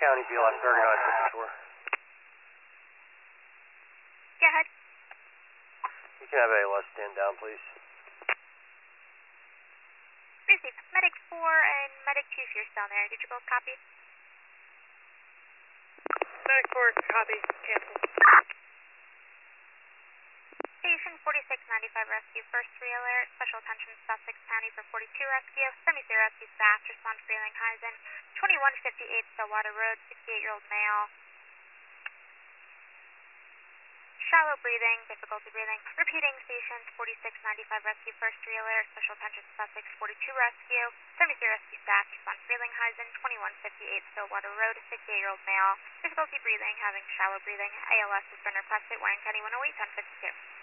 County, BLS Bergen 54. Go ahead. You can have ALS stand down, please. Receive. Medic 4 and Medic 2 if you're still there. Did you both copy? Medic 4, copy. Cancel. Station 4695 rescue, first 3 alert. Special attention Sussex County for 42 rescue. 73 rescue staff, respond to Frelinghuysen. 2158 Stillwater Road, 68-year-old male. Shallow breathing, difficulty breathing. Repeating, station 4695 rescue, first 3 alert. Special attention Sussex 42 rescue. 73 rescue staff, respond to Frelinghuysen. 2158 Stillwater Road, 68-year-old male. Difficulty breathing, having shallow breathing. ALS has been requested. Warren County 108, 1052.